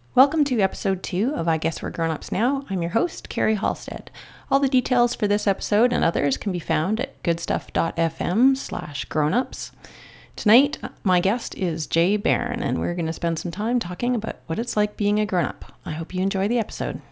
Welcome to episode 2 of I Guess We're Grown-Ups Now. I'm your host, Carrie Halstead. All the details for this episode and others can be found at goodstuff.fm/grownups. Tonight, my guest is Jay Barron, and we're going to spend some time talking about what it's like being a grown-up. I hope you enjoy the episode.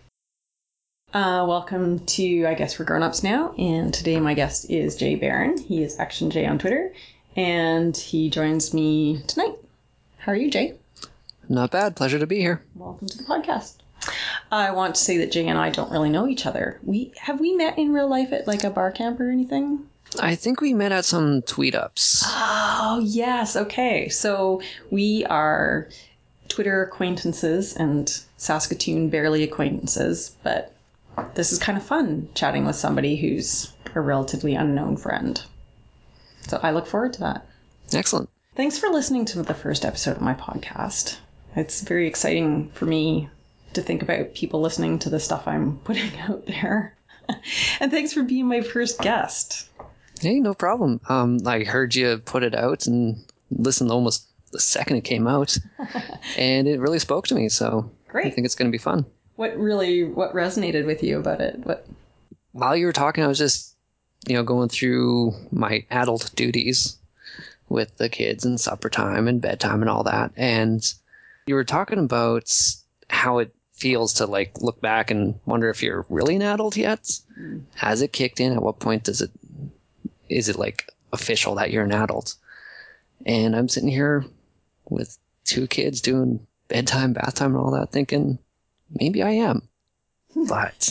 Welcome to I Guess We're Grown-Ups Now, and today my guest is Jay Barron. He is Action Jay on Twitter, and he joins me tonight. How are you, Jay? Not bad. Pleasure to be here. Welcome to the podcast. I want to say that Jay and I don't really know each other. Have we met in real life at like a bar camp or anything? I think we met at some tweet-ups. Oh, yes. Okay. So we are Twitter acquaintances and Saskatoon barely acquaintances, but this is kind of fun chatting with somebody who's a relatively unknown friend. So I look forward to that. Excellent. Thanks for listening to the first episode of my podcast. It's very exciting for me to think about people listening to the stuff I'm putting out there. And thanks for being my first guest. Hey, no problem. I heard you put it out and listened almost the second it came out. And it really spoke to me, so Great. I think it's going to be fun. What resonated with you about it? While you were talking, I was just, going through my adult duties with the kids and supper time and bedtime and all that. And you were talking about how it feels to look back and wonder if you're really an adult yet. Has it kicked in? At what point is it official that you're an adult? And I'm sitting here with 2 kids doing bedtime, bath time, and all that, thinking maybe I am. But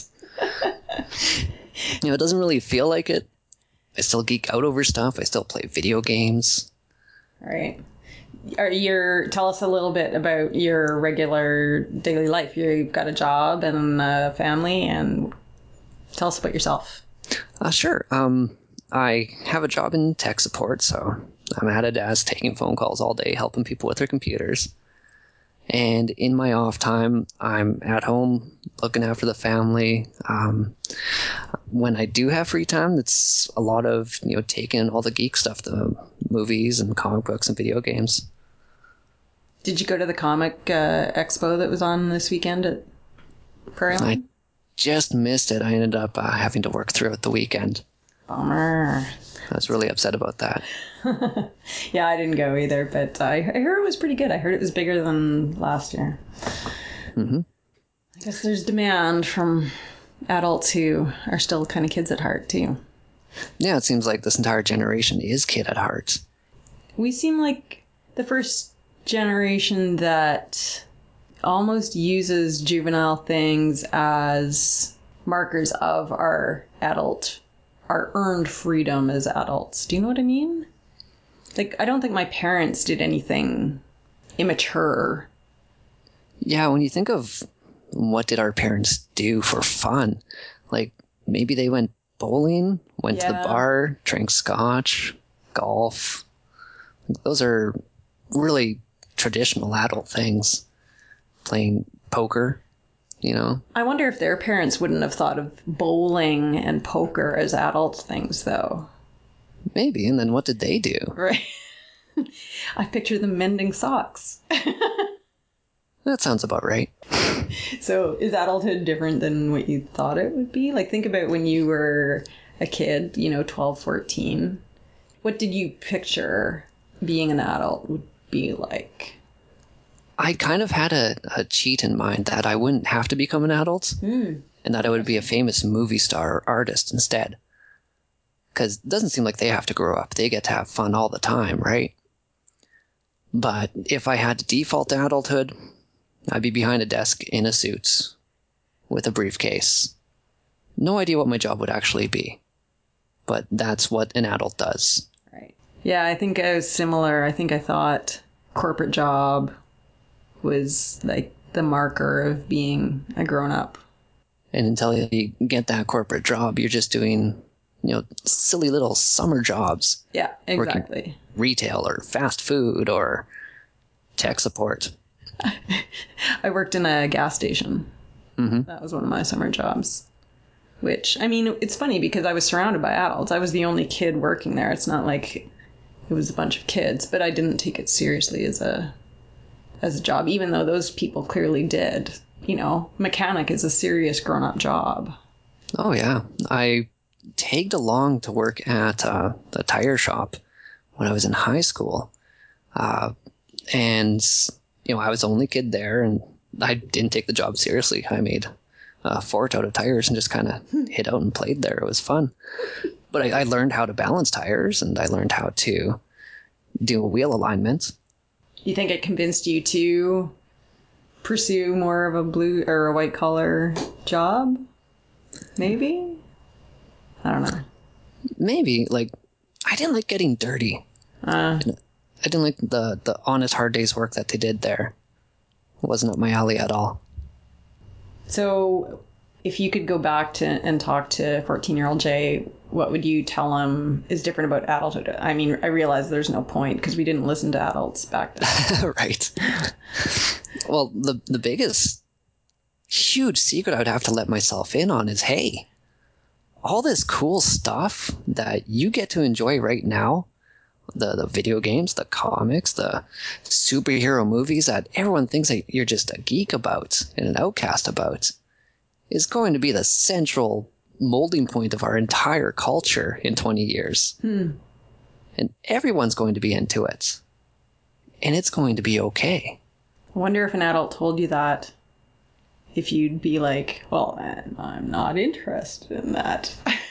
it doesn't really feel like it. I still geek out over stuff. I still play video games. All right. Tell us a little bit about your regular daily life. You've got a job and a family, and tell us about yourself. Sure. I have a job in tech support, so I'm at a desk taking phone calls all day, helping people with their computers. And in my off time, I'm at home looking after the family. When I do have free time, it's a lot of, taking in all the geek stuff, the movies and comic books and video games. Did you go to the comic expo that was on this weekend at Prairie Line? I just missed it. I ended up having to work through it the weekend. Bummer. I was really upset about that. Yeah, I didn't go either, but I heard it was pretty good. I heard it was bigger than last year. Mm-hmm. I guess there's demand from adults who are still kind of kids at heart, too. Yeah, it seems like this entire generation is kid at heart. We seem like the first generation that almost uses juvenile things as markers of our earned freedom as adults. Do you know what I mean? I don't think my parents did anything immature. Yeah, when you think of what did our parents do for fun, maybe they went bowling, went to the bar, drank scotch, golf. Those are really traditional adult things. Playing poker, I wonder if their parents wouldn't have thought of bowling and poker as adult things, though. Maybe, and then what did they do? Right. I picture them mending socks. That sounds about right. So is adulthood different than what you thought it would be? Think about when you were a kid, 12, 14. What did you picture being an adult would be like? I kind of had a cheat in mind that I wouldn't have to become an adult, and that I would be a famous movie star or artist instead. Because it doesn't seem like they have to grow up. They get to have fun all the time, right? But if I had to default to adulthood, I'd be behind a desk in a suit with a briefcase. No idea what my job would actually be. But that's what an adult does. Right. Yeah, I think I was similar. I think I thought corporate job was the marker of being a grown-up. And until you get that corporate job, you're just doing, silly little summer jobs. Yeah, exactly. Retail or fast food or tech support. I worked in a gas station. Mm-hmm. That was one of my summer jobs. Which, it's funny because I was surrounded by adults. I was the only kid working there. It's not like it was a bunch of kids, but I didn't take it seriously as a as a job, even though those people clearly did. You know, mechanic is a serious grown-up job. Oh, yeah. I tagged along to work at the tire shop when I was in high school. And, you know, I was the only kid there, and I didn't take the job seriously. I made a fort out of tires and just kind of hid out and played there. It was fun. But I learned how to balance tires, and I learned how to do a wheel alignment. You think it convinced you to pursue more of a blue or a white collar job? Maybe? I don't know. Maybe. Like, I didn't like getting dirty. I didn't like the honest, hard day's work that they did there. It wasn't up my alley at all. So, if you could go back to and talk to 14-year-old Jay, what would you tell him is different about adulthood? I mean, I realize there's no point because we didn't listen to adults back then. Right. Well, the biggest, huge secret I would have to let myself in on is, hey, all this cool stuff that you get to enjoy right now, the video games, the comics, the superhero movies that everyone thinks that you're just a geek about and an outcast about, is going to be the central molding point of our entire culture in 20 years. And everyone's going to be into it. And it's going to be okay. I wonder if an adult told you that, if you'd be like, well, I'm not interested in that.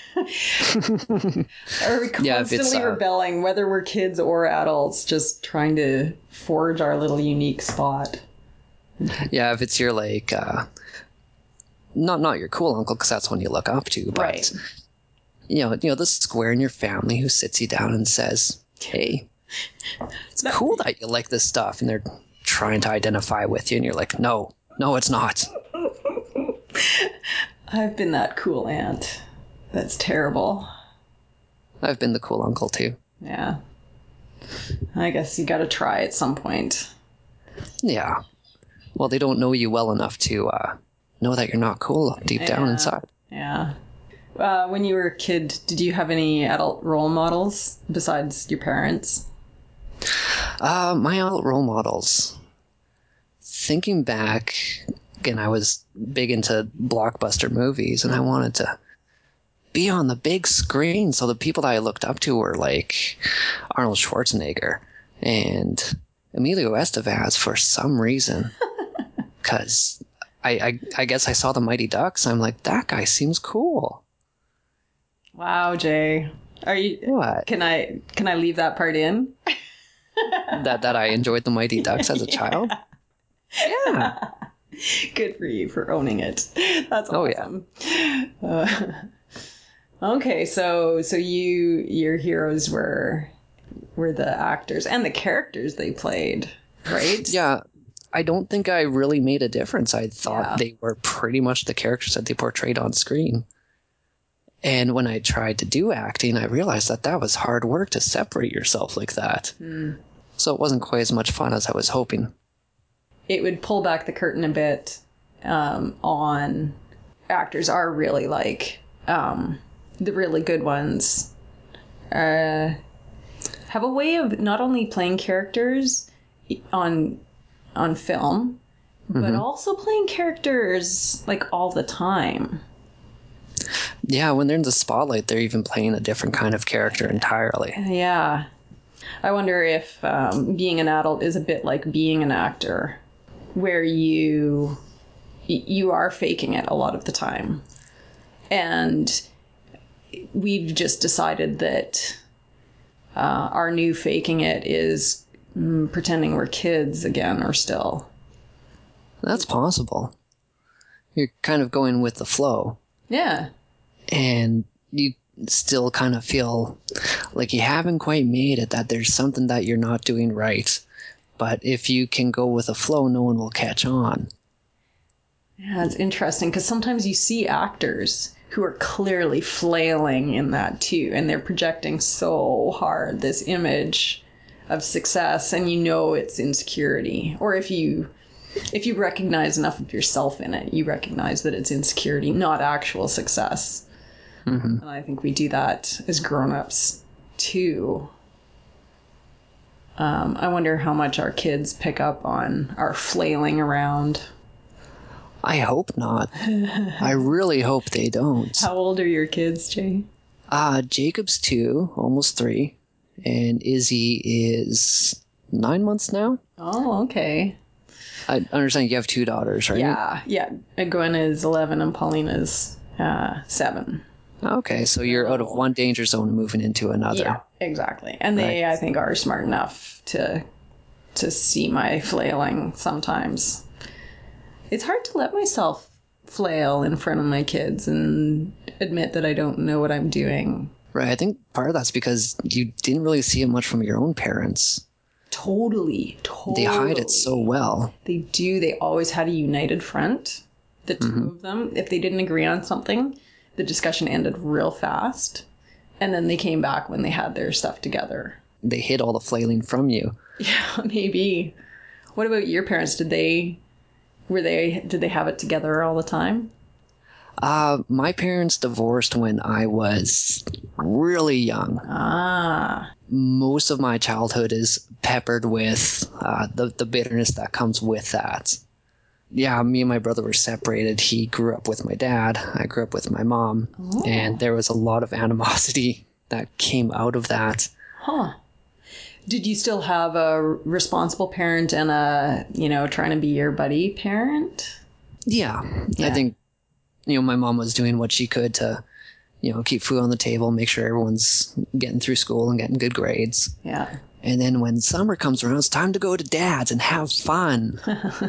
Are we constantly rebelling, whether we're kids or adults, just trying to forge our little unique spot? Yeah, if it's your, like, not your cool uncle, because that's one you look up to, but, right. you know, the square in your family who sits you down and says, hey, it's cool that you like this stuff, and they're trying to identify with you, and you're like, no, it's not. I've been that cool aunt. That's terrible. I've been the cool uncle, too. Yeah. I guess you gotta try at some point. Yeah. Well, they don't know you well enough to know that you're not cool deep down inside. Yeah. When you were a kid, did you have any adult role models besides your parents? My adult role models. Thinking back, again, I was big into blockbuster movies, and I wanted to be on the big screen. So the people that I looked up to were like Arnold Schwarzenegger and Emilio Estevez for some reason. Because I guess I saw the Mighty Ducks. I'm like, that guy seems cool. Wow, Jay. Are you? What? Can I leave that part in? that I enjoyed the Mighty Ducks as a child? Yeah. Good for you for owning it. That's awesome. Oh, yeah. Okay, so your heroes were the actors and the characters they played, right? Yeah. I don't think I really made a difference. I thought they were pretty much the characters that they portrayed on screen. And when I tried to do acting, I realized that was hard work to separate yourself like that. So it wasn't quite as much fun as I was hoping. It would pull back the curtain a bit on actors are really like the really good ones have a way of not only playing characters on film, but also playing characters like all the time. Yeah, when they're in the spotlight, they're even playing a different kind of character entirely. Yeah. I wonder if being an adult is a bit like being an actor, where you are faking it a lot of the time. And we've just decided that our new faking it is pretending we're kids again or still. That's possible. You're kind of going with the flow. Yeah. And you still kind of feel like you haven't quite made it, that there's something that you're not doing right. But if you can go with the flow, no one will catch on. Yeah, it's interesting because sometimes you see actors who are clearly flailing in that too, and they're projecting so hard this image of success, and you know it's insecurity. Or if you recognize enough of yourself in it, you recognize that it's insecurity, not actual success. And I think we do that as grown-ups too. I wonder how much our kids pick up on our flailing around. I hope not. I really hope they don't. How old are your kids, Jay? Jacob's 2, almost 3, and Izzy is 9 months now. Oh, okay. I understand you have 2 daughters, right? Yeah. Gwen is 11 and Pauline is 7. Okay, so you're out of one danger zone and moving into another. Yeah, exactly. And they, I think, are smart enough to see my flailing sometimes. It's hard to let myself flail in front of my kids and admit that I don't know what I'm doing. Right, I think part of that's because you didn't really see it much from your own parents. Totally. They hide it so well. They do. They always had a united front, the two of them. If they didn't agree on something, the discussion ended real fast. And then they came back when they had their stuff together. They hid all the flailing from you. Yeah, maybe. What about your parents? Did they have it together all the time? My parents divorced when I was really young. Most of my childhood is peppered with the bitterness that comes with that. Yeah, me and my brother were separated. He grew up with my dad. I grew up with my mom. Oh. And there was a lot of animosity that came out of that. Huh. Did you still have a responsible parent and a, trying to be your buddy parent? Yeah. I think, my mom was doing what she could to, keep food on the table, make sure everyone's getting through school and getting good grades. Yeah. And then when summer comes around, it's time to go to dad's and have fun.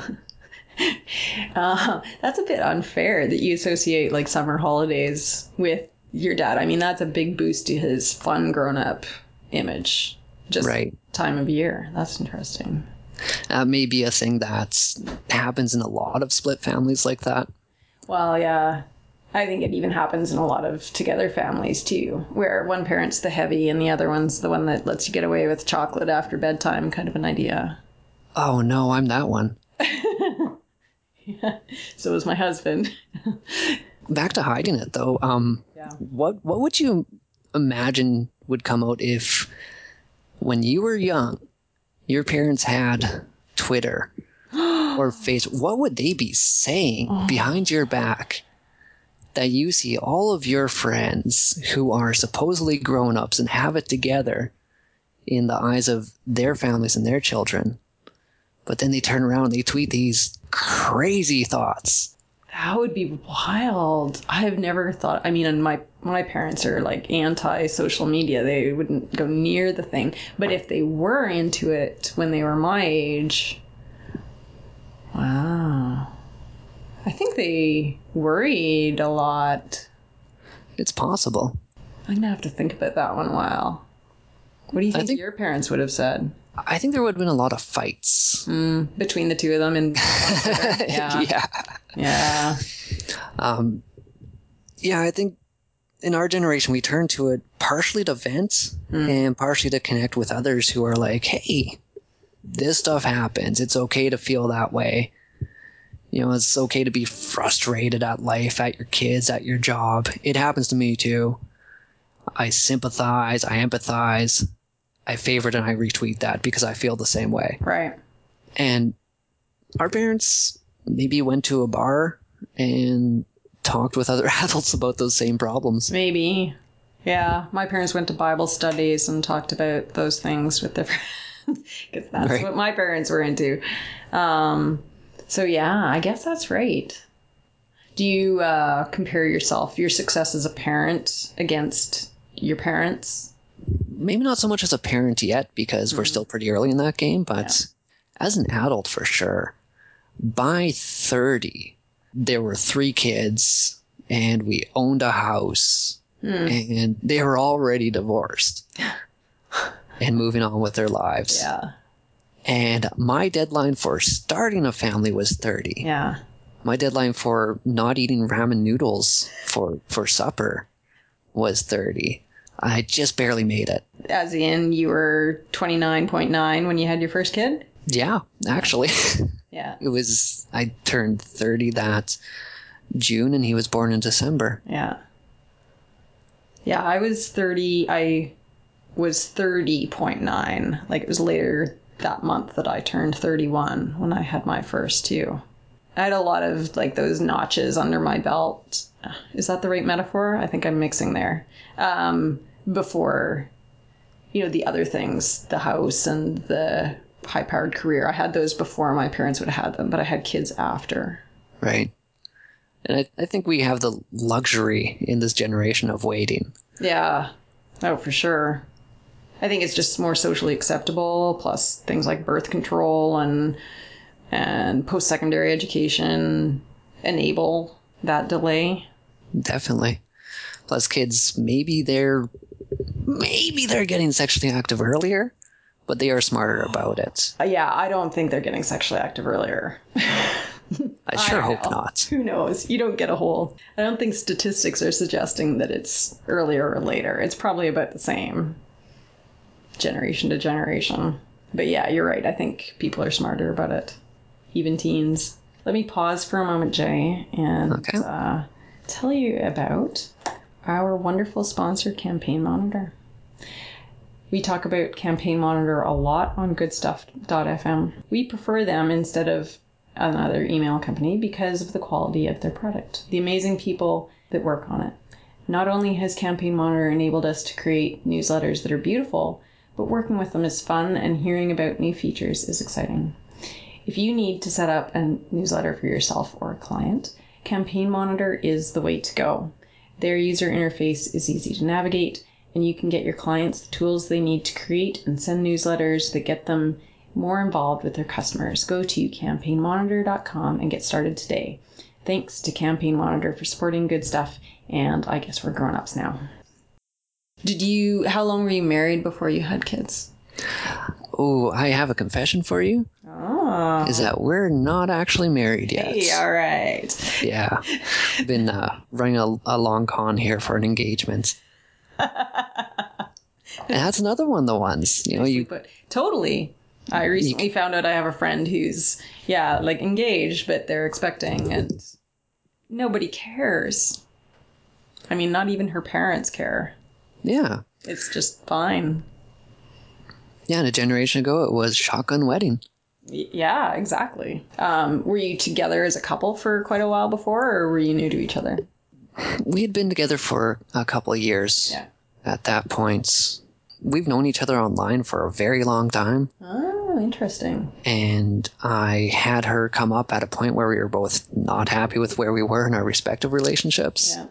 That's a bit unfair that you associate like summer holidays with your dad. I mean, that's a big boost to his fun grown-up image. Just time of year. That's interesting. That may be a thing that happens in a lot of split families like that. Well, yeah. I think it even happens in a lot of together families too, where one parent's the heavy and the other one's the one that lets you get away with chocolate after bedtime, kind of an idea. Oh no, I'm that one. Yeah, so is my husband. Back to hiding it though. What would you imagine would come out if, when you were young, your parents had Twitter or Facebook? What would they be saying behind your back that you see all of your friends who are supposedly grown-ups and have it together in the eyes of their families and their children, but then they turn around and they tweet these crazy thoughts? That would be wild. I have never thought. I mean, and my parents are like anti-social media. They wouldn't go near the thing. But if they were into it when they were my age, wow. I think they worried a lot. It's possible. I'm going to have to think about that one a while. What do you think your parents would have said? I think there would have been a lot of fights. Between the two of them. Yeah. Yeah. Yeah, I think in our generation, we turn to it partially to vent and partially to connect with others who are like, hey, this stuff happens. It's okay to feel that way. It's okay to be frustrated at life, at your kids, at your job. It happens to me too. I sympathize, I empathize, I favorite and I retweet that because I feel the same way. Right. And our parents maybe went to a bar and talked with other adults about those same problems. Maybe. Yeah. My parents went to Bible studies and talked about those things with their friends because that's what my parents were into. So yeah, I guess that's right. Do you compare your success as a parent against your parents? Maybe not so much as a parent yet because we're still pretty early in that game, but as an adult for sure. By 30, there were 3 kids and we owned a house and they were already divorced and moving on with their lives. Yeah. And my deadline for starting a family was 30. Yeah. My deadline for not eating ramen noodles for supper was 30. I just barely made it. As in, you were 29.9 when you had your first kid? Yeah, actually. Yeah. I turned 30 that June and he was born in December. Yeah. Yeah, I was 30. was 30.9. Like, it was later that month that I turned 31 when I had my first two. I had a lot of, like, those notches under my belt. Is that the right metaphor? I think I'm mixing there. Before, the other things, the house and the high-powered career. I had those before my parents would have had them, but I had kids after. Right. And I think we have the luxury in this generation of waiting. Yeah. Oh, for sure. I think it's just more socially acceptable, plus things like birth control and post-secondary education enable that delay. Definitely. Plus kids, maybe they're getting sexually active earlier, but they are smarter about it. Yeah, I don't think they're getting sexually active earlier. I sure hope not. Who knows? You don't get a whole... I don't think statistics are suggesting that it's earlier or later. It's probably about the same generation to generation. But yeah, you're right. I think people are smarter about it. Even teens. Let me pause for a moment, Jay, and tell you about our wonderful sponsor, Campaign Monitor. We talk about Campaign Monitor a lot on goodstuff.fm. We prefer them instead of another email company because of the quality of their product, the amazing people that work on it. Not only has Campaign Monitor enabled us to create newsletters that are beautiful, but working with them is fun and hearing about new features is exciting. If you need to set up a newsletter for yourself or a client, Campaign Monitor is the way to go. Their user interface is easy to navigate, and you can get your clients the tools they need to create and send newsletters that get them more involved with their customers. Go to campaignmonitor.com and get started today. Thanks to Campaign Monitor for supporting Good Stuff, and I guess we're grown-ups now. How long were you married before you had kids? Oh, I have a confession for you. Oh. Is that we're not actually married yet. Hey, all right. Yeah. Been running a long con here for an engagement. And that's another one of the ones. Totally. I recently found out I have a friend who's, engaged, but they're expecting, and nobody cares. I mean, not even her parents care. Yeah. It's just fine. Yeah, and a generation ago, it was shotgun wedding. Yeah, exactly. Were you together as a couple for quite a while before, or were you new to each other? We had been together for a couple of years. Yeah. At that point. We've known each other online for a very long time. Oh, interesting. And I had her come up at a point where we were both not happy with where we were in our respective relationships. Yeah.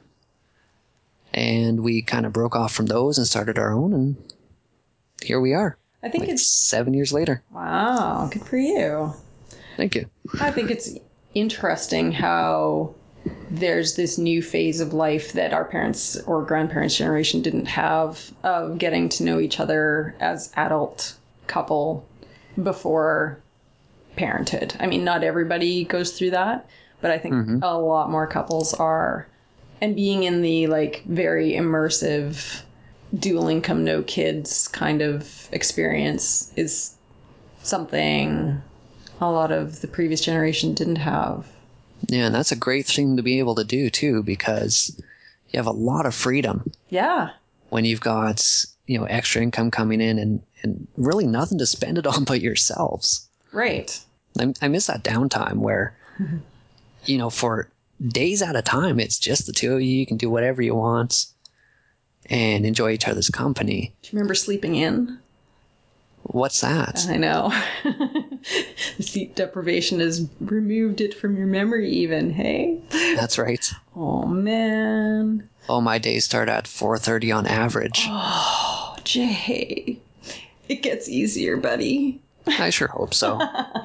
And we kind of broke off from those and started our own, and here we are. I think it's 7 years later. Wow, good for you. Thank you. I think it's interesting how there's this new phase of life that our parents or grandparents' generation didn't have, of getting to know each other as adult couple before parenthood. I mean, not everybody goes through that, but I think a lot more couples are. And being in the very immersive dual income, no kids kind of experience is something a lot of the previous generation didn't have. Yeah, and that's a great thing to be able to do, too, because you have a lot of freedom. Yeah. When you've got, extra income coming in and really nothing to spend it on but yourselves. Right. I miss that downtime where, for days at a time, it's just the two of you. You can do whatever you want and enjoy each other's company. Do you remember sleeping in? What's that? I know. The sleep deprivation has removed it from your memory even, hey? That's right. Oh, man. Oh, my days start at 4:30 on average. Oh, Jay. It gets easier, buddy. I sure hope so.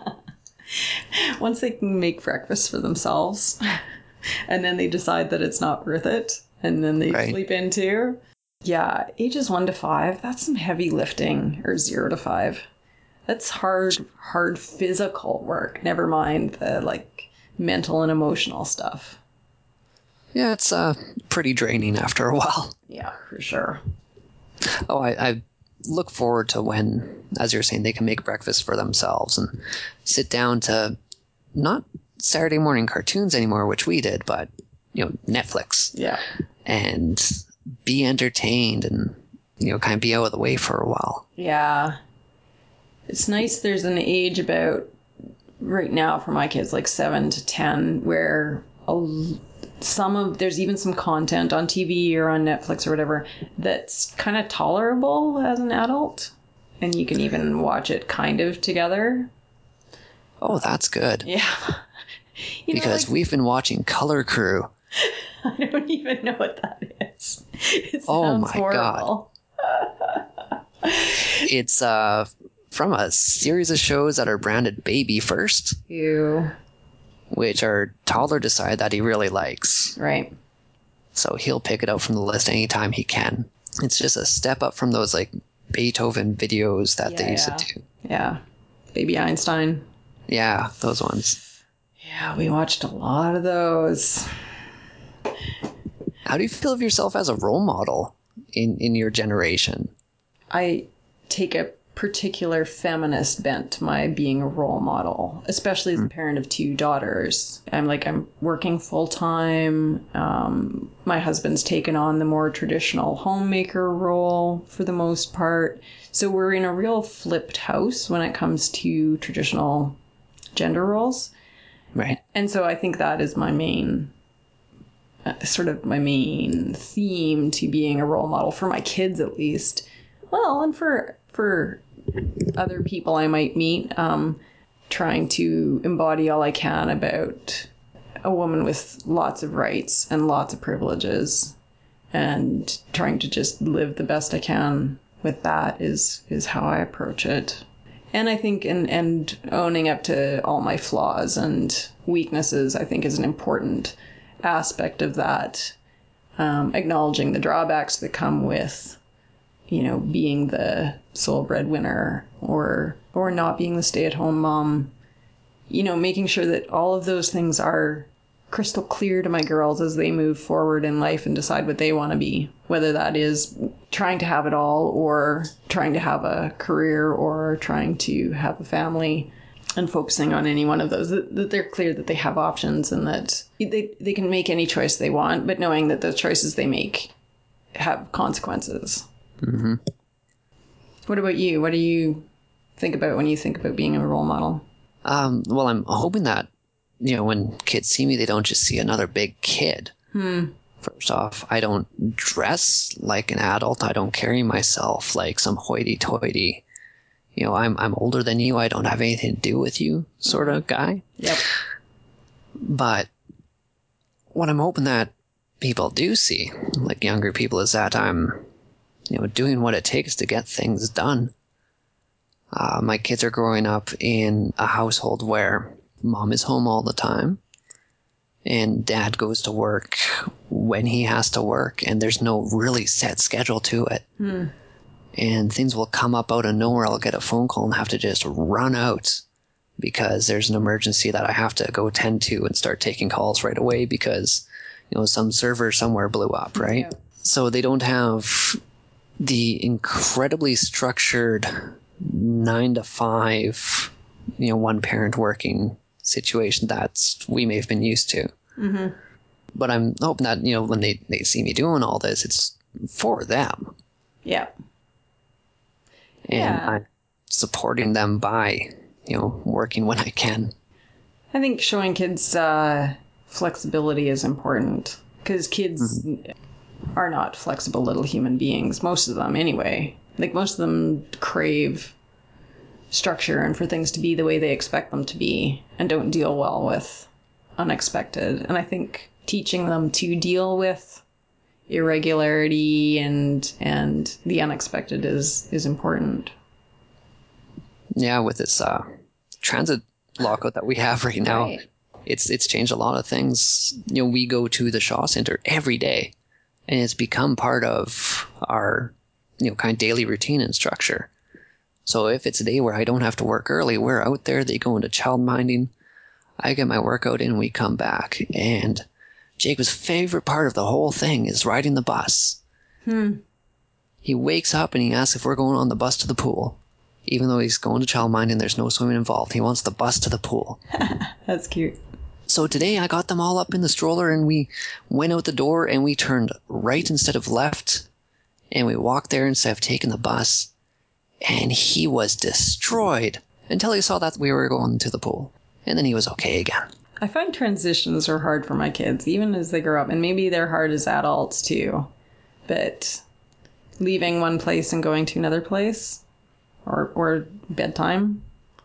Once they can make breakfast for themselves, and then they decide that it's not worth it, and then they sleep in too. Yeah, ages 1 to 5, that's some heavy lifting, or 0 to 5. That's hard physical work, never mind the, mental and emotional stuff. Yeah, it's pretty draining after a while. Yeah, for sure. Oh, I look forward to when, as you're saying, they can make breakfast for themselves and sit down to not Saturday morning cartoons anymore, which we did, but, Netflix. Yeah. And be entertained and, kind of be out of the way for a while. Yeah. It's nice there's an age about right now for my kids, like 7 to 10, where there's even some content on TV or on Netflix or whatever that's kind of tolerable as an adult. And you can even watch it kind of together. Oh, that's good. Yeah. Because we've been watching Color Crew. I don't even know what that is. It Oh sounds my horrible. God. It's from a series of shows that are branded Baby First. Ew. Which our toddler decided that he really likes. Right. So he'll pick it up from the list anytime he can. It's just a step up from those like Beethoven videos that they used to do. Yeah. Baby Einstein. Yeah, those ones. Yeah, we watched a lot of those. How do you feel of yourself as a role model in your generation? I take a particular feminist bent to my being a role model, especially as a parent of 2 daughters. I'm working full time. My husband's taken on the more traditional homemaker role for the most part. So we're in a real flipped house when it comes to traditional gender roles. Right. And so I think that is my main my main theme to being a role model for my kids, at least. Well, and for other people I might meet, trying to embody all I can about a woman with lots of rights and lots of privileges, and trying to just live the best I can with that is how I approach it. And I think and owning up to all my flaws and weaknesses, I think, is an important aspect of that. Acknowledging the drawbacks that come with, being the sole breadwinner or not being the stay-at-home mom. Making sure that all of those things are crystal clear to my girls as they move forward in life and decide what they want to be, whether that is trying to have it all or trying to have a career or trying to have a family, and focusing on any one of those, that they're clear that they have options and that they can make any choice they want, but knowing that the choices they make have consequences. Mm-hmm. What about you? What do you think about when you think about being a role model? Well, I'm hoping that, when kids see me, they don't just see another big kid. First off, I don't dress like an adult. I don't carry myself like some hoity-toity, I'm older than you, I don't have anything to do with you sort of guy. Yep. But what I'm hoping that people do see, like younger people, is that I'm, doing what it takes to get things done. My kids are growing up in a household where mom is home all the time and dad goes to work when he has to work, and there's no really set schedule to it. And things will come up out of nowhere. I'll get a phone call and have to just run out because there's an emergency that I have to go tend to and start taking calls right away because, some server somewhere blew up, right? Yeah. So they don't have the incredibly structured 9 to 5, one parent working situation that we may have been used to. Mm-hmm. But I'm hoping that, when they see me doing all this, it's for them. Yeah. And I'm supporting them by, working when I can. I think showing kids flexibility is important because kids are not flexible little human beings. Most of them, anyway. Like, most of them crave structure and for things to be the way they expect them to be and don't deal well with unexpected. And I think teaching them to deal with irregularity and the unexpected is important. Yeah, with this transit lockout that we have right now, right. It's changed a lot of things. We go to the Shaw Center every day, and it's become part of our kind of daily routine and structure. So if it's a day where I don't have to work early, we're out there. They go into childminding. I get my workout in, we come back, and Jacob's favorite part of the whole thing is riding the bus. He wakes up and he asks if we're going on the bus to the pool. Even though he's going to childminding, there's no swimming involved. He wants the bus to the pool. That's cute. So today I got them all up in the stroller and we went out the door and we turned right instead of left. And we walked there instead of taking the bus, and he was destroyed until he saw that we were going to the pool. And then he was okay again. I find transitions are hard for my kids, even as they grow up. And maybe they're hard as adults, too. But leaving one place and going to another place, or bedtime,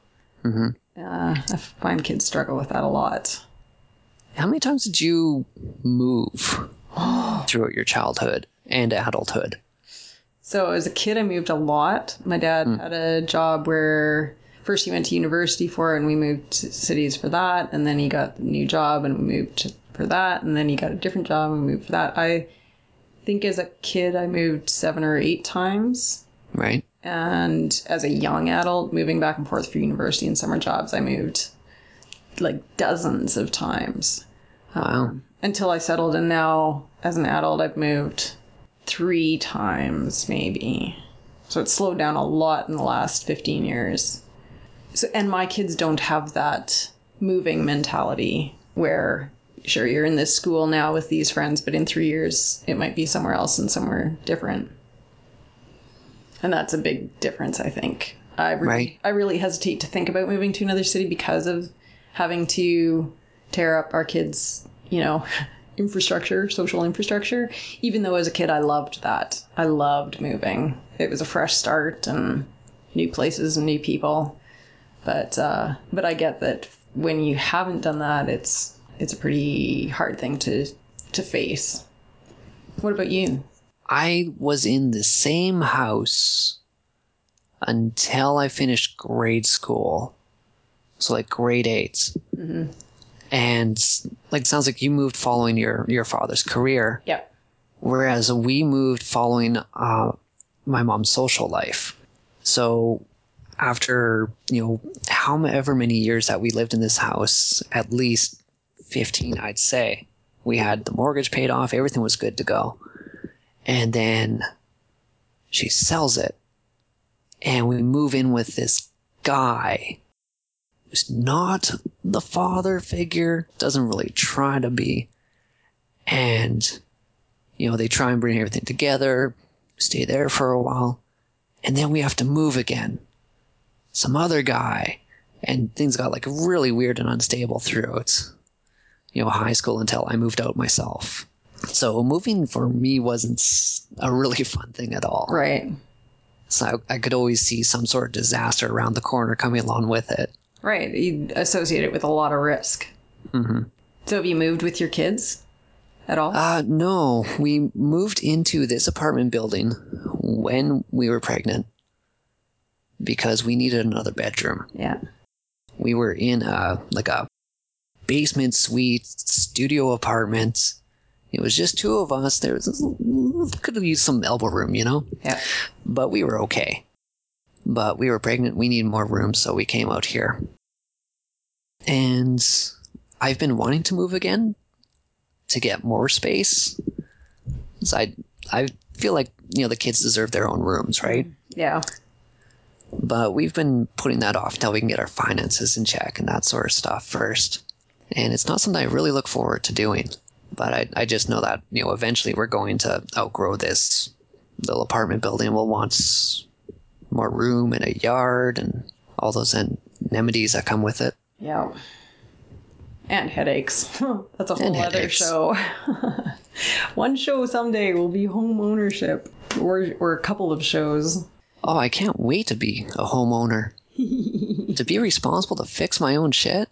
I find kids struggle with that a lot. How many times did you move throughout your childhood and adulthood? So as a kid, I moved a lot. My dad had a job where first he went to university for it, and we moved to cities for that. And then he got a new job, and we moved for that. And then he got a different job, and we moved for that. I think as a kid, I moved 7 or 8 times. Right. And as a young adult, moving back and forth for university and summer jobs, I moved like dozens of times. Wow. Until I settled. And now, as an adult, I've moved 3 times, maybe. So it's slowed down a lot in the last 15 years. So, and my kids don't have that moving mentality where, sure, you're in this school now with these friends, but in 3 years, it might be somewhere else and somewhere different. And that's a big difference, I think. I really hesitate to think about moving to another city because of having to tear up our kids', infrastructure, social infrastructure, even though as a kid I loved that. I loved moving. It was a fresh start and new places and new people. But I get that when you haven't done that, it's a pretty hard thing to face. What about you? I was in the same house until I finished grade school. So like grade 8. Mm-hmm. And like it sounds like you moved following your father's career. Yep. Whereas we moved following my mom's social life. So after, however many years that we lived in this house, at least 15, I'd say, we had the mortgage paid off. Everything was good to go. And then she sells it. And we move in with this guy who's not the father figure, doesn't really try to be. And, they try and bring everything together, stay there for a while. And then we have to move again. Some other guy. And things got like really weird and unstable throughout, high school until I moved out myself. So moving for me wasn't a really fun thing at all. Right. So I could always see some sort of disaster around the corner coming along with it. Right. You associate it with a lot of risk. Mm-hmm. So have you moved with your kids at all? No. We moved into this apartment building when we were pregnant because we needed another bedroom. Yeah. We were in a basement suite studio apartment. It was just 2 of us. Could have used some elbow room, Yeah. But we were okay. But we were pregnant. We needed more room, so we came out here. And I've been wanting to move again to get more space. So I feel like, the kids deserve their own rooms, right? Yeah. But we've been putting that off until we can get our finances in check and that sort of stuff first. And it's not something I really look forward to doing. But I just know that, eventually we're going to outgrow this little apartment building. We'll want more room and a yard and all those amenities that come with it. Yeah. And headaches. That's a whole other show. One show someday will be home ownership. Or a couple of shows. Oh, I can't wait to be a homeowner. To be responsible to fix my own shit.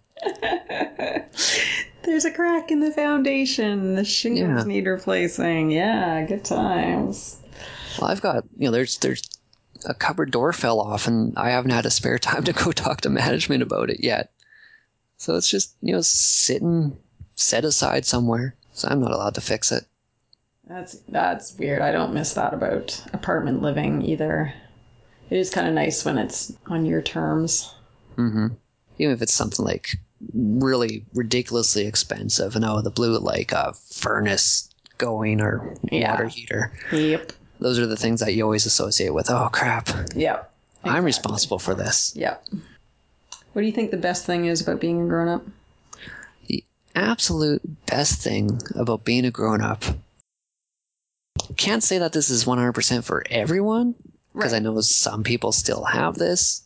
There's a crack in the foundation. The shingles need replacing. Yeah, good times. Well, I've got, there's a cupboard door fell off and I haven't had a spare time to go talk to management about it yet. So it's just, sitting set aside somewhere. So I'm not allowed to fix it. That's weird. I don't miss that about apartment living either. It is kind of nice when it's on your terms. Mm-hmm. Even if it's something like really ridiculously expensive and out of the blue, like a furnace going or water heater. Yep. Those are the things that you always associate with, oh crap. Yep. Exactly. I'm responsible for this. Yep. What do you think the best thing is about being a grown-up? The absolute best thing about being a grown-up can't say that this is 100% for everyone, because Right. I know some people still have this,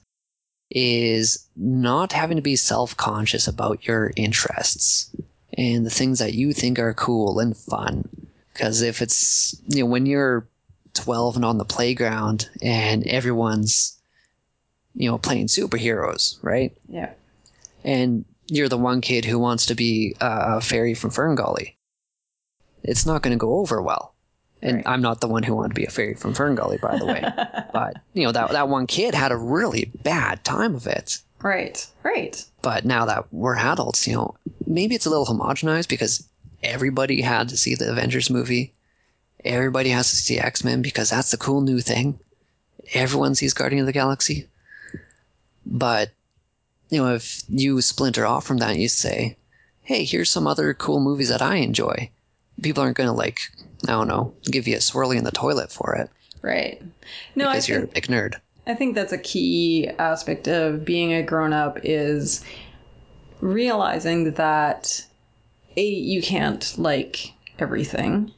is not having to be self-conscious about your interests and the things that you think are cool and fun. Because if it's, when you're 12 and on the playground and everyone's, playing superheroes, right? Yeah. And you're the one kid who wants to be a fairy from Ferngully, it's not going to go over well. And Right. I'm not the one who wanted to be a fairy from Ferngully, by the way. But, that one kid had a really bad time of it. Right. Right. But now that we're adults, maybe it's a little homogenized because everybody had to see the Avengers movie. Everybody has to see X-Men because that's the cool new thing. Everyone sees Guardian of the Galaxy. But, if you splinter off from that, you say, hey, here's some other cool movies that I enjoy. People aren't going to, I don't know, give you a swirly in the toilet for it. Right. No, because you're a big nerd. I think that's a key aspect of being a grown-up is realizing that you can't like everything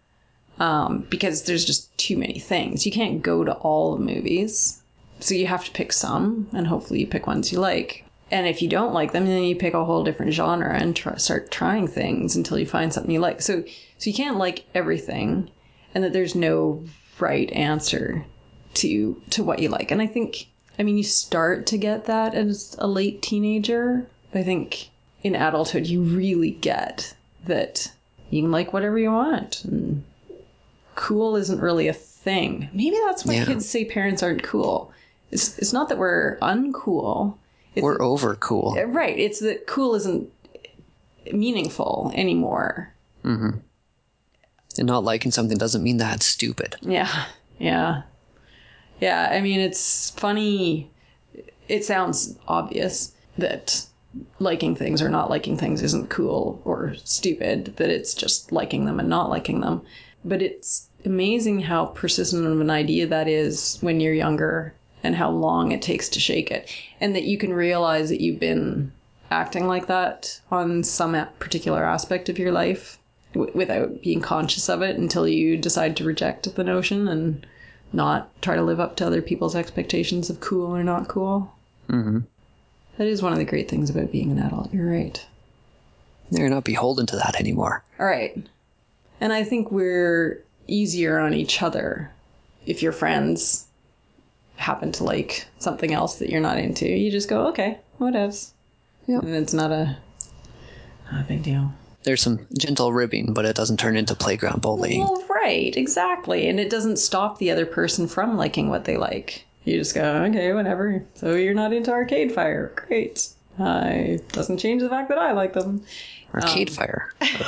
because there's just too many things. You can't go to all the movies. So you have to pick some, and hopefully you pick ones you like. And if you don't like them, then you pick a whole different genre and start trying things until you find something you like. So you can't like everything, and that there's no right answer to what you like. And I think, you start to get that as a late teenager. I think in adulthood, you really get that you can like whatever you want. And cool isn't really a thing. Maybe that's why kids say parents aren't cool. It's not that we're uncool. We're over cool. Right. It's that cool isn't meaningful anymore. Mm-hmm. And not liking something doesn't mean that it's stupid. Yeah. Yeah. Yeah. It's funny. It sounds obvious that liking things or not liking things isn't cool or stupid, that it's just liking them and not liking them. But it's amazing how persistent of an idea that is when you're younger and how long it takes to shake it. And that you can realize that you've been acting like that on some particular aspect of your life without being conscious of it until you decide to reject the notion and not try to live up to other people's expectations of cool or not cool. Mm-hmm. That is one of the great things about being an adult. You're right. You're not beholden to that anymore. All right. And I think we're easier on each other if your friends happen to like something else that you're not into. You just go, okay, whatevs. Yep. And it's not a big deal. There's some gentle ribbing, but it doesn't turn into playground bullying. Well, right, exactly. And it doesn't stop the other person from liking what they like. You just go, okay, whatever. So you're not into Arcade Fire. Great. Doesn't change the fact that I like them. Arcade Fire.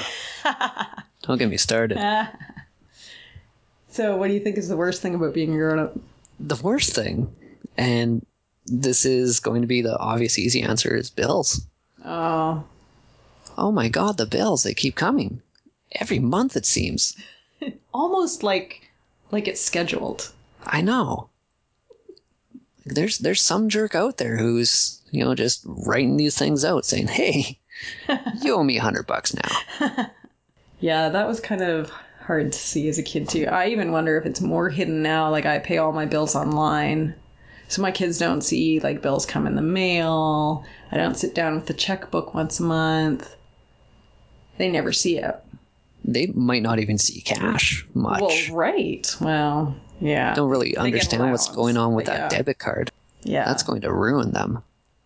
Don't get me started. So what do you think is the worst thing about being a grown-up? The worst thing, and this is going to be the obvious easy answer, is bills. Oh. Oh my god, the bills, they keep coming. Every month, it seems. Almost like it's scheduled. I know. There's some jerk out there who's, just writing these things out saying, hey, you owe me $100 now. Yeah, that was kind of hard to see as a kid too. I even wonder if it's more hidden now. Like, I pay all my bills online, so my kids don't see bills come in the mail. I don't sit down with the checkbook once a month. They never see it. They might not even see cash much. Well, right. Well, yeah. Don't really understand what's going on with that debit card. Yeah. That's going to ruin them.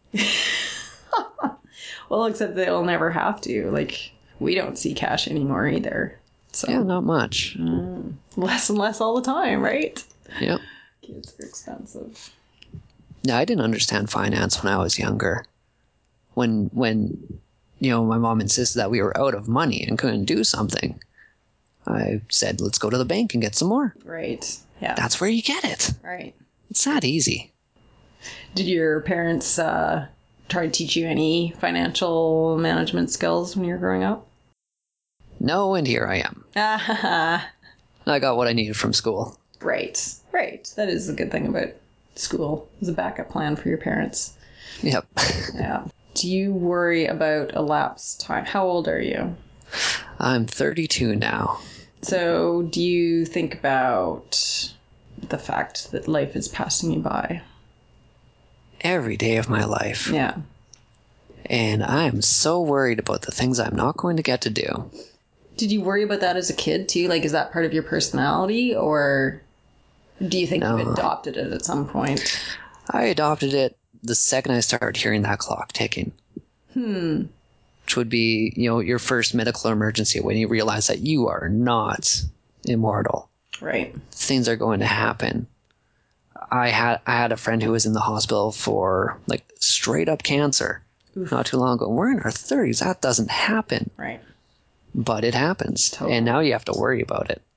Well, except they'll never have to. We don't see cash anymore either. So yeah, not much. Less and less all the time, right? Yep. Kids are expensive. Yeah, I didn't understand finance when I was younger. When my mom insisted that we were out of money and couldn't do something, I said, let's go to the bank and get some more. Right. Yeah. That's where you get it. Right. It's that easy. Did your parents try to teach you any financial management skills when you were growing up? No, and here I am. I got what I needed from school. Right. Right. That is a good thing about school. As a backup plan for your parents. Yep. Yeah. Do you worry about elapsed time? How old are you? I'm 32 now. So, do you think about the fact that life is passing you by? Every day of my life. Yeah. And I'm so worried about the things I'm not going to get to do. Did you worry about that as a kid too? Like, is that part of your personality, or do you think No. you adopted it at some point? I adopted it the second I started hearing that clock ticking. Which would be, your first medical emergency when you realize that you are not immortal. Right. Things are going to happen. I had a friend who was in the hospital for like straight up cancer not too long ago. We're in our 30s. That doesn't happen. Right. But it happens. Totally. And now you have to worry about it.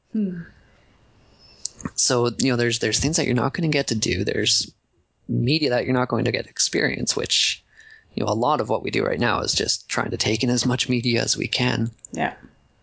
So, there's things that you're not going to get to do. There's media that you're not going to get to experience, which, a lot of what we do right now is just trying to take in as much media as we can. Yeah.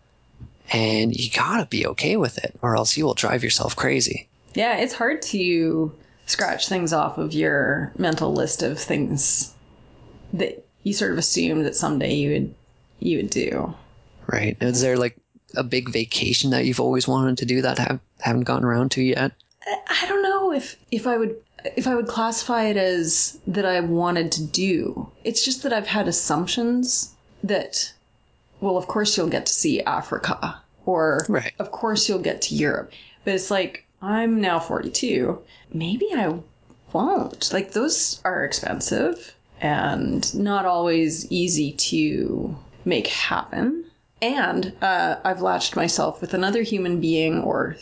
And you gotta be okay with it, or else you will drive yourself crazy. Yeah, it's hard to scratch things off of your mental list of things that you sort of assume that someday you would do. Right. Is there like a big vacation that you've always wanted to do that haven't gotten around to yet? I don't know if I would classify it as that I wanted to do. It's just that I've had assumptions that, well, of course you'll get to see Africa, or Right. of course you'll get to Europe. But it's like, I'm now 42. Maybe I won't. Like, those are expensive and not always easy to make happen. And I've latched myself with another human being, or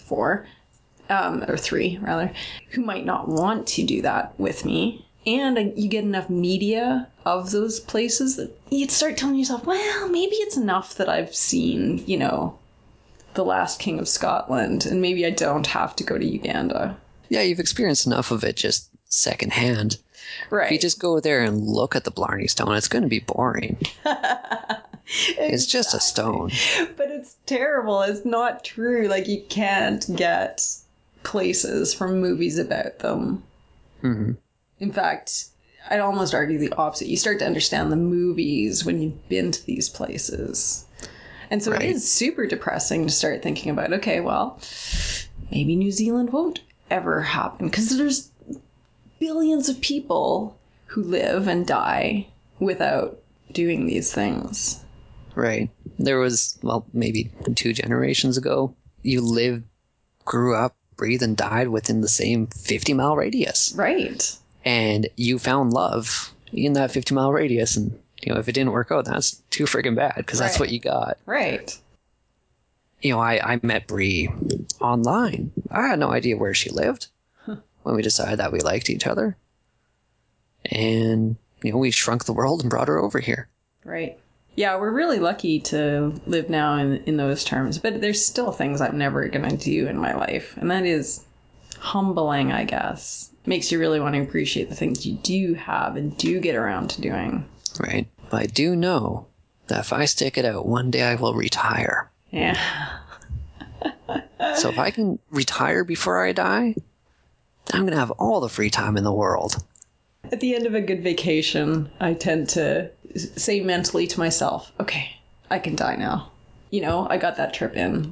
three rather, who might not want to do that with me. And you get enough media of those places that you'd start telling yourself, well, maybe it's enough that I've seen, The Last King of Scotland, and maybe I don't have to go to Uganda. Yeah, you've experienced enough of it just secondhand. Right. If you just go there and look at the Blarney Stone, it's going to be boring. It's just a stone. But it's terrible. It's not true. Like, you can't get places from movies about them. Mm-hmm. In fact, I'd almost argue the opposite. You start to understand the movies when you've been to these places. And so Right. It is super depressing to start thinking about, okay, well, maybe New Zealand won't ever happen, because there's billions of people who live and die without doing these things. Right. There was, maybe 2 generations ago, you lived, grew up, breathed, and died within the same 50-mile radius. Right. And you found love in that 50-mile radius. And, if it didn't work out, that's too friggin' bad, because that's what you got. Right. I met Bree online. I had no idea where she lived when we decided that we liked each other. And, we shrunk the world and brought her over here. Right. Yeah, we're really lucky to live now in those terms, but there's still things I'm never going to do in my life. And that is humbling, I guess. Makes you really want to appreciate the things you do have and do get around to doing. Right. But I do know that if I stick it out, one day I will retire. Yeah. So if I can retire before I die, then I'm going to have all the free time in the world. At the end of a good vacation, I tend to say mentally to myself, okay, I can die now. I got that trip in.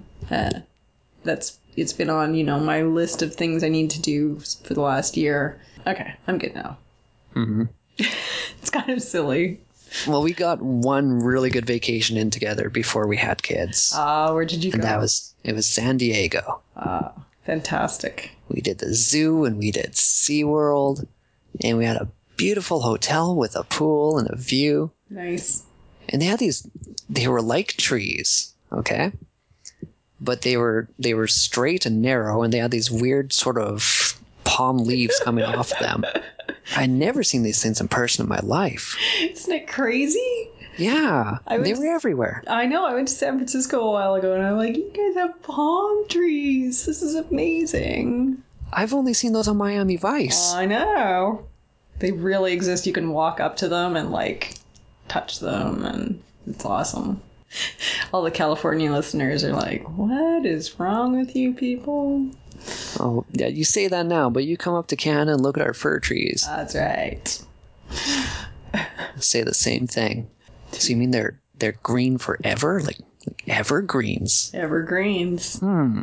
It's been on, my list of things I need to do for the last year. Okay, I'm good now. Mm-hmm. It's kind of silly. Well, we got one really good vacation in together before we had kids. Where did you go? And it was San Diego. Fantastic. We did the zoo and we did SeaWorld. And we had a beautiful hotel with a pool and a view. Nice. And they were like trees, okay? But they were straight and narrow, and they had these weird sort of palm leaves coming off them. I'd never seen these things in person in my life. Isn't it crazy? Yeah, they were everywhere. I know. I went to San Francisco a while ago, and I'm like, you guys have palm trees. This is amazing. I've only seen those on Miami Vice. I know. They really exist. You can walk up to them and, touch them, and it's awesome. All the California listeners are like, what is wrong with you people? Oh, yeah, you say that now, but you come up to Canada and look at our fir trees. That's right. Say the same thing. So you mean they're green forever? Like Evergreens. Evergreens.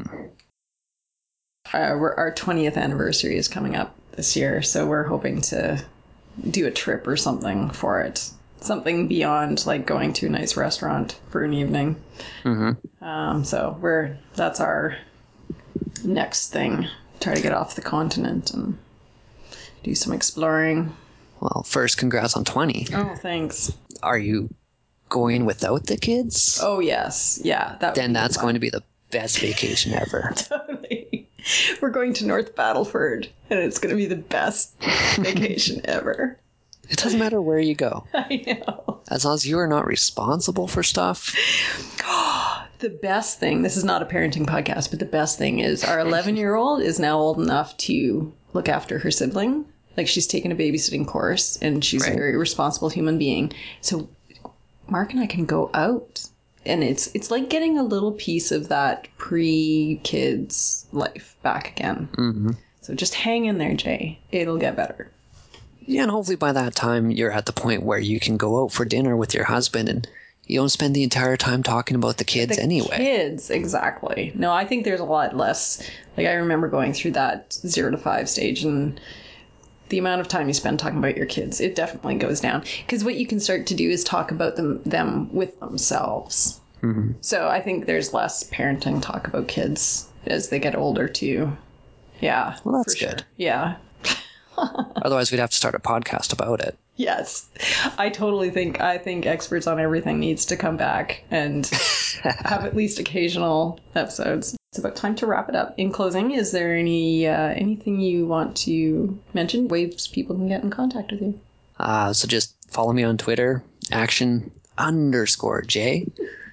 Our 20th anniversary is coming up this year, so we're hoping to do a trip or something for it. Something beyond like going to a nice restaurant for an evening. So that's our next thing. Try to get off the continent and do some exploring. Well, first, congrats on 20. Oh, thanks. Are you going without the kids? Oh, yes. Yeah. Then that's going to be the best vacation ever. Totally. We're going to North Battleford, and it's going to be the best vacation ever. It doesn't matter where you go. I know. As long as you are not responsible for stuff. The best thing, this is not a parenting podcast, but the best thing is our 11-year-old is now old enough to look after her sibling. Like, she's taken a babysitting course, and she's a very responsible human being. So Mark and I can go out. And it's like getting a little piece of that pre-kids life back again. Mm-hmm. So just hang in there, Jay. It'll get better. Yeah, and hopefully by that time you're at the point where you can go out for dinner with your husband and you don't spend the entire time talking about the kids anyway. Kids, exactly. No, I think there's a lot less. Like, I remember going through that 0 to 5 stage, and the amount of time you spend talking about your kids, it definitely goes down. Because what you can start to do is talk about them with themselves. Mm-hmm. So I think there's less parenting talk about kids as they get older too. Yeah. Well, that's good. Sure. Yeah. Otherwise, we'd have to start a podcast about it. Yes. I think Experts on Everything needs to come back and have at least occasional episodes. It's about time to wrap it up. In closing, is there anything you want to mention? Ways people can get in contact with you? So just follow me on Twitter, action_J.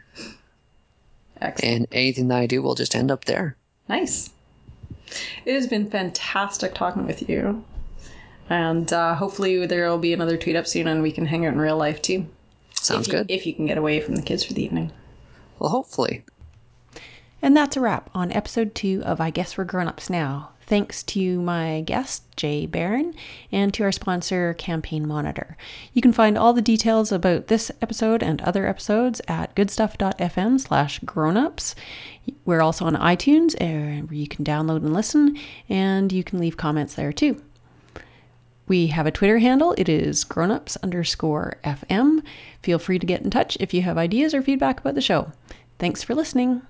Excellent. And anything that I do will just end up there. Nice. It has been fantastic talking with you. And hopefully there will be another tweet up soon and we can hang out in real life too. Sounds good. If you can get away from the kids for the evening. Well, hopefully. And that's a wrap on episode 2 of I Guess We're Grown-Ups Now. Thanks to my guest, Jay Barron, and to our sponsor, Campaign Monitor. You can find all the details about this episode and other episodes at goodstuff.fm/grownups. We're also on iTunes, where you can download and listen, and you can leave comments there too. We have a Twitter handle. It is grownups_FM. Feel free to get in touch if you have ideas or feedback about the show. Thanks for listening.